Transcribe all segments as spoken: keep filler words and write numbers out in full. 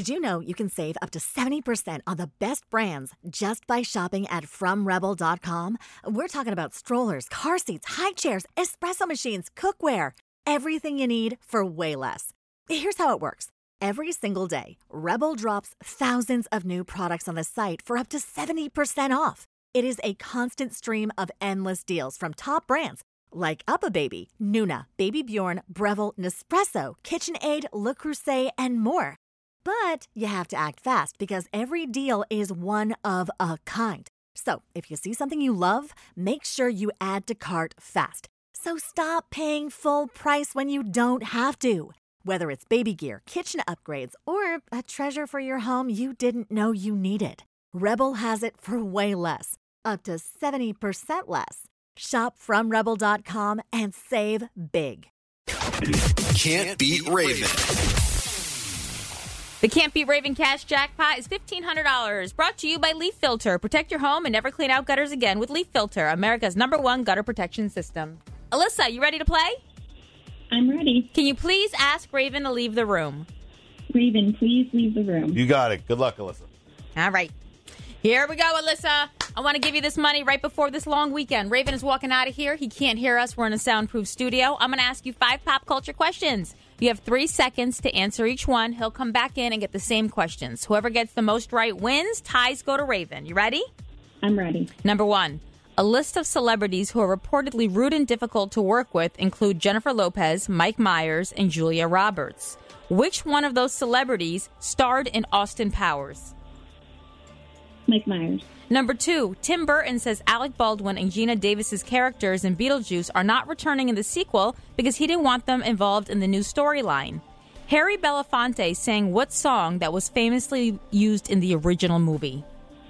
Did you know you can save up to seventy percent on the best brands just by shopping at from rebel dot com? We're talking about strollers, car seats, high chairs, espresso machines, cookware, everything you need for way less. Here's how it works. Every single day, Rebel drops thousands of new products on the site for up to seventy percent off. It is a constant stream of endless deals from top brands like UPPAbaby, Nuna, Baby Bjorn, Breville, Nespresso, KitchenAid, Le Creuset, and more. But you have to act fast because every deal is one of a kind. So if you see something you love, make sure you add to cart fast. So stop paying full price when you don't have to. Whether it's baby gear, kitchen upgrades, or a treasure for your home you didn't know you needed, Rebel has it for way less, up to seventy percent less. Shop from rebel dot com and save big. Can't beat Raven. The Can't Beat Raven Cash Jackpot is fifteen hundred dollars. Brought to you by Leaf Filter. Protect your home and never clean out gutters again with Leaf Filter, America's number one gutter protection system. Alyssa, you ready to play? I'm ready. Can you please ask Raven to leave the room? Raven, please leave the room. You got it. Good luck, Alyssa. All right. Here we go, Alyssa. I want to give you this money right before this long weekend. Raven is walking out of here. He can't hear us. We're in a soundproof studio. I'm going to ask you five pop culture questions. You have three seconds to answer each one. He'll come back in and get the same questions. Whoever gets the most right wins. Ties go to Raven. You ready? I'm ready. Number one. A list of celebrities who are reportedly rude and difficult to work with include Jennifer Lopez, Mike Myers, and Julia Roberts. Which one of those celebrities starred in Austin Powers? Mike Myers. Number two, Tim Burton says Alec Baldwin and Gina Davis's characters in Beetlejuice are not returning in the sequel because he didn't want them involved in the new storyline. Harry Belafonte sang what song that was famously used in the original movie?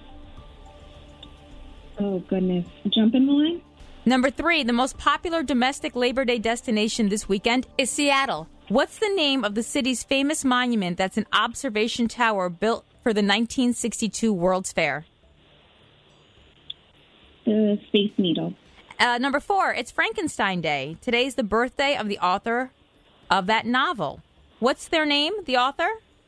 Oh, goodness. Jump in the line? Number three, the most popular domestic Labor Day destination this weekend is Seattle. What's the name of the city's famous monument that's an observation tower built for the nineteen sixty-two World's Fair? The Space Needle. Uh, number four, it's Frankenstein Day. Today's the birthday of the author of that novel. What's their name, the author?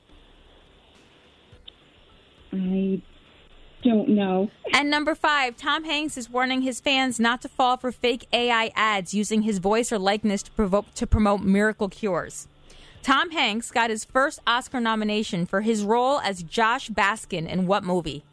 I don't know. And number five, Tom Hanks is warning his fans not to fall for fake A I ads using his voice or likeness to, provoke, to promote miracle cures. Tom Hanks got his first Oscar nomination for his role as Josh Baskin in what movie?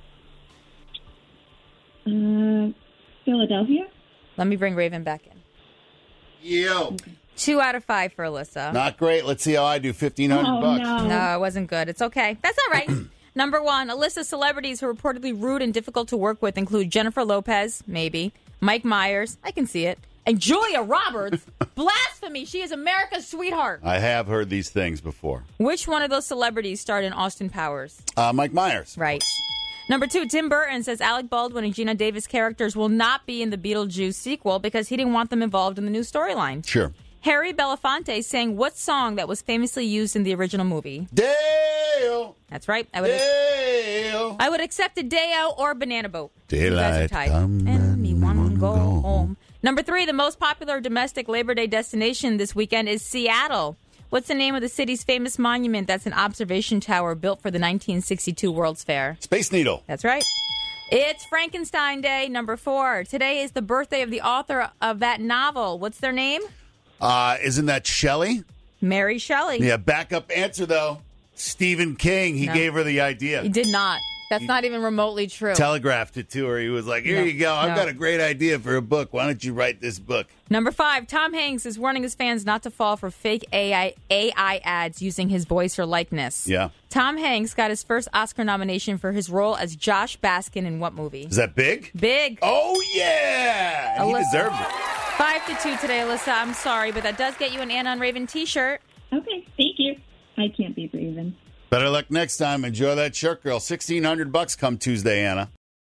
Uh, Philadelphia? Let me bring Raven back in. Yo. Two out of five for Alyssa. Not great. Let's see how I do. fifteen hundred Oh, bucks. no. No, it wasn't good. It's okay. That's all right. Number one, Alyssa's celebrities who are reportedly rude and difficult to work with include Jennifer Lopez, maybe, Mike Myers, I can see it, and Julia Roberts. Blasphemy. She is America's sweetheart. I have heard these things before. Which one of those celebrities starred in Austin Powers? Uh, Mike Myers. Right. Number two, Tim Burton says Alec Baldwin and Gina Davis characters will not be in the Beetlejuice sequel because he didn't want them involved in the new storyline. Sure. Harry Belafonte sang what song that was famously used in the original movie? Dale. That's right. I would Dale. I would accept a Deo or Banana Boat. Daylight You guys are tied. come And me and want to go go home. home. Number three, the most popular domestic Labor Day destination this weekend is Seattle. What's the name of the city's famous monument that's an observation tower built for the nineteen sixty-two World's Fair? Space Needle. That's right. It's Frankenstein Day, number four. Today is the birthday of the author of that novel. What's their name? Uh, isn't that Shelley? Mary Shelley. Yeah, backup answer, though. Stephen King. He No. gave her the idea. He did not. That's not even remotely true. Telegraphed it to her. He was like, here No, you go. I've no. got a great idea for a book. Why don't you write this book? Number five, Tom Hanks is warning his fans not to fall for fake A I, A I ads using his voice or likeness. Yeah. Tom Hanks got his first Oscar nomination for his role as Josh Baskin in what movie? Is that big? Big. Oh, yeah. And he Alyssa. deserved it. Five to two today, Alyssa. I'm sorry, but that does get you an Anna on Raven t-shirt. Okay, thank you. I can't beat Raven. Better luck next time. Enjoy that shirt, girl. sixteen hundred bucks come Tuesday, Anna.